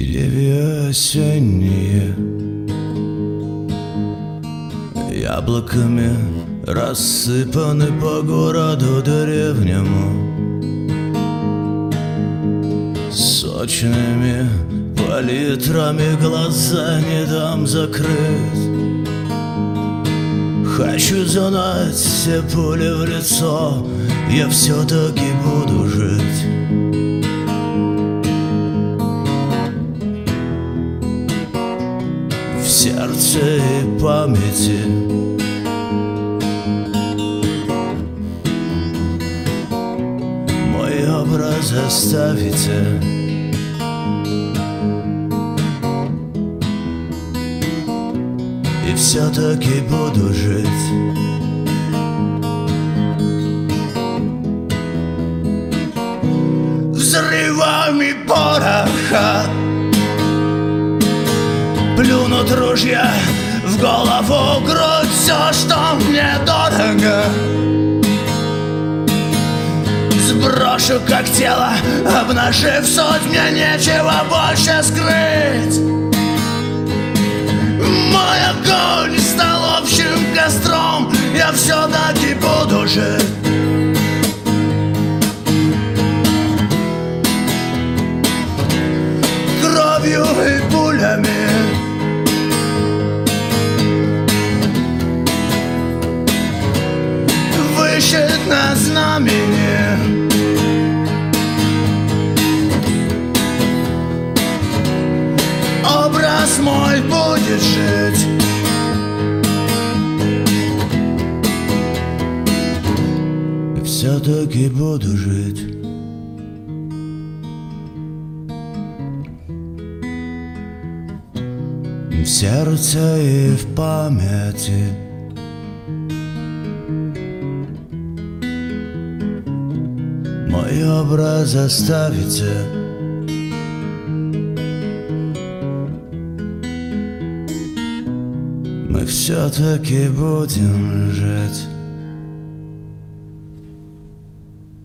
Деревья осенние яблоками рассыпаны по городу древнему, сочными палитрами глаза не дам закрыть. Хочу знать все пули в лицо, я все-таки буду жить. В сердце и памяти мой образ оставите. И все-таки буду жить. Взрывами пороха плюнут ружья в голову, грудь, все, что мне дорого сброшу как тело, обнажив суть, мне нечего больше скрыть. Мой огонь стал общим костром, я все-таки буду жить. Кровью и пулями вышит на знамени. Образ мой будет жить. И все-таки буду жить. В сердце и в памяти мой образ оставите. Мы все-таки будем жить.